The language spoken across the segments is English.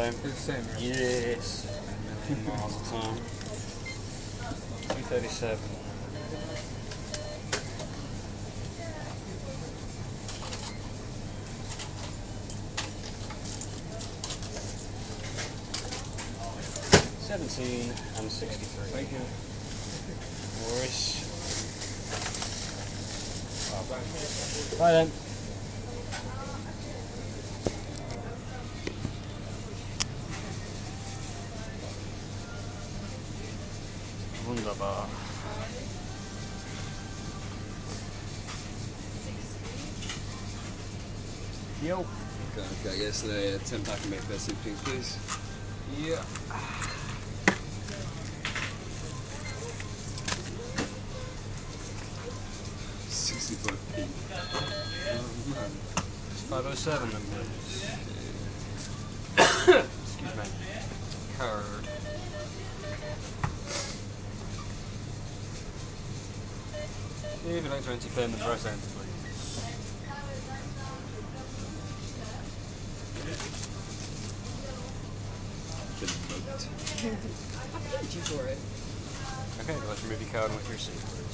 same. It's the same, right? Yes. Miles a time. 237. $17 and 63. Thank you. No worries. Bye then. Wunderbar. Yo. Okay, I guess the 10-pack of Mayfair soup drinks, please. Yeah. $65p. It's 507 then, please. Excuse me. Card. If you'd like to enter payment press enter, please. Been booked. I paid you for it. Okay, let's remove your card and with your receipt, please.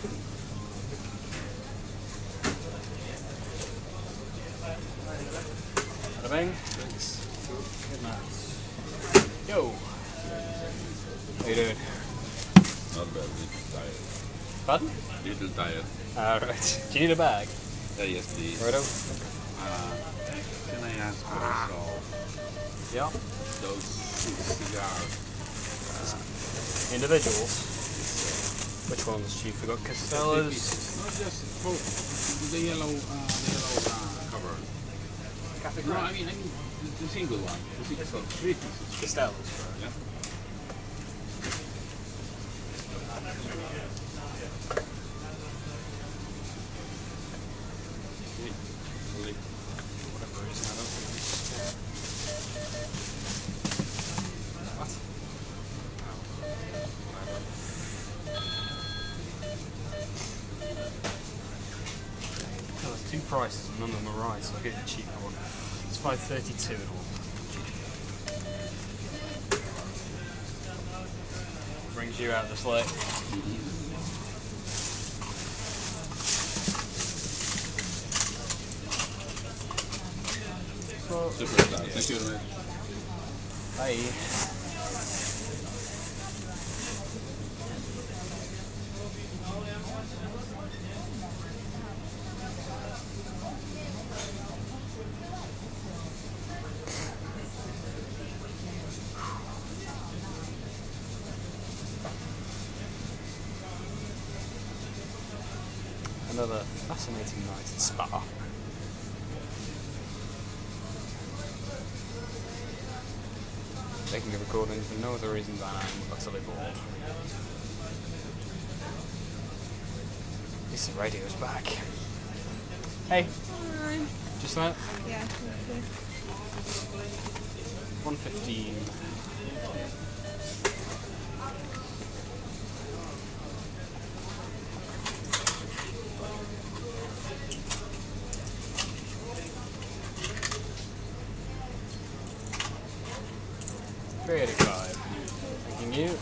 Bada bang. Thanks. Good night. Yo. How you doing? Not bad, little tired. Pardon? Little tired. Alright. Do you need a bag? Yes, please. Righto. Can I ask also Yeah. those cigars? Individuals. Which ones? You forgot Castellas? Not just both. The yellow cover. No, I mean the single one. The single, 3 pieces. Castellas. Yeah. Whatever it is, I don't think it's... What? Oh, there's two prices and none of them are right, so I'll get the cheaper one. It's $5.32 in all. Brings you out this late. Superstar. Thank you very much. Bye. Another fascinating night at Spa. Taking a recording for no other reason than I'm utterly bored. At least the radio's back. Hey, Hi. just that? Yeah, thank you. 115. $3.85. Thanking you.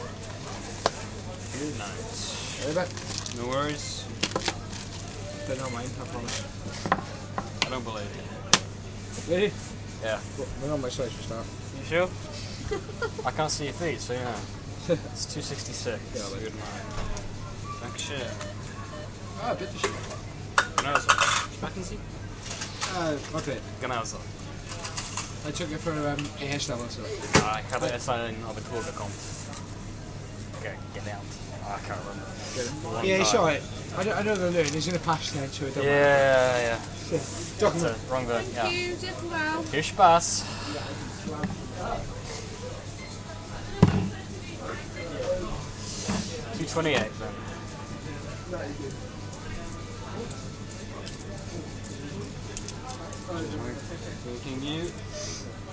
Good night. Right back. No worries. They're not mine, I promise. I don't believe you. Ready? Yeah. We're on my side for start. You sure? I can't see your feet, so you know. It's 266. Ja, aber- Good night. Dankeschön. Ah, bitteschön. Genau so. Schmecken Sie? Okay. Genau so. I took it for a hairstyle also. Ich habe erst einen Abitur bekommen. Okay, gelernt. I can't remember. Long Yeah, it's time. alright. I know the learn. He's in a past now to it. Don't Yeah. worry. Document. Wrong word, Thank yeah. you, dip well. Viel Spaß. $2.28 then. Thanking you.